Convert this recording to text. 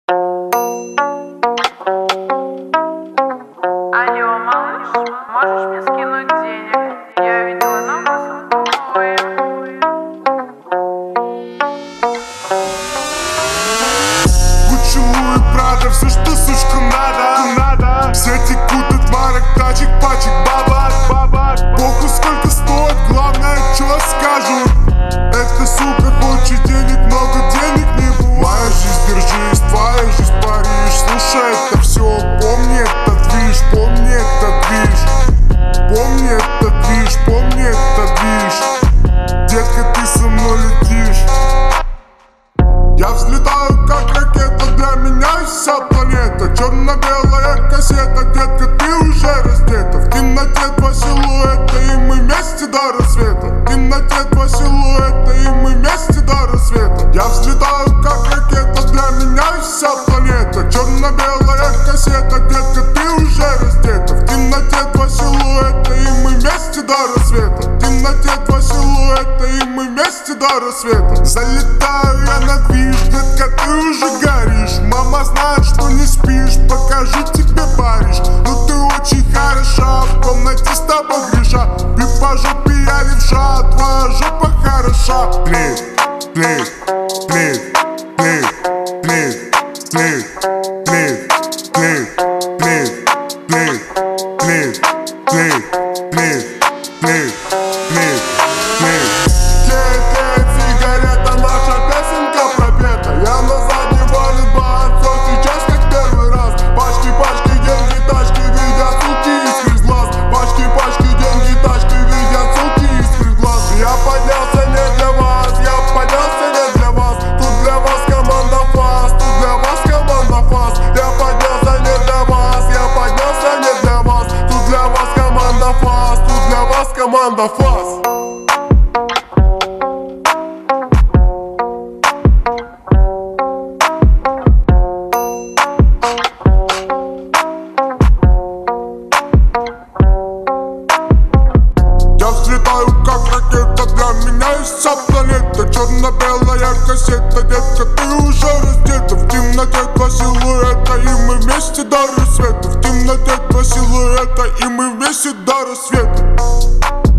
Алло, малыш, можешь мне скинуть денег? Я видела новую Гуччи, Луи, Прада, все, что сучкам надо. Все текут от марок, тачек, пачек, бабак. Похуй сколько стоит, главное, что скажут. Эта сука хочет денег, много денег не бывает. Моя жизнь, держись, твоя жизнь, Париж. Слушай, это все, помни этот движ, помни этот движ. Помни этот движ, помни этот движ. Детка, ты со мной летишь. Я взлетаю как ракета, для меня вся планета. Черно-белая кассета, детка, ты уже раздета. В темноте два силуэта, и мы вместе до рассвета. В темноте два силуэта, и мы вместе до рассвета. Я взлетаю как ракета, для меня вся планета. Черно-белая кассета, детка, ты уже раздета. В темноте два силуэта, и мы вместе до рассвета. В темноте два силуэта, и мы вместе до рассвета. Залетаю я на движ, детка, ты уже горишь. Мама знает, что не спишь, покажу тебе Париж. Ну ты очень хороша, в комнате с тобой греша. Ты по жопе я левша, твоя жопа хороша. Плит, плит, плит, плит, плит, плит, плит, плит, плит, плит, плит, плит, плит, плит, плит, плит. Сигарета, наша песенка пропета. Я на заднем валит банцов, сейчас как первый раз. Пачки, деньги, тачки, видят суки из глаз. Пачки, деньги, тачки, видят суки из глаз. Я поднялся не для вас, я поднялся не для вас. Тут для вас команда фаст, тут для вас команда фаст. Я поднялся не для вас, я поднялся не для вас. Тут для вас команда фаст, тут для вас команда фаст. Я взлетаю как ракета, для меня есть вся планета. Черно-белая кассета, детка, ты уже раздета. В темноте два силуэта, и мы вместе до рассвета. В темноте два силуэта, и мы вместе до рассвета.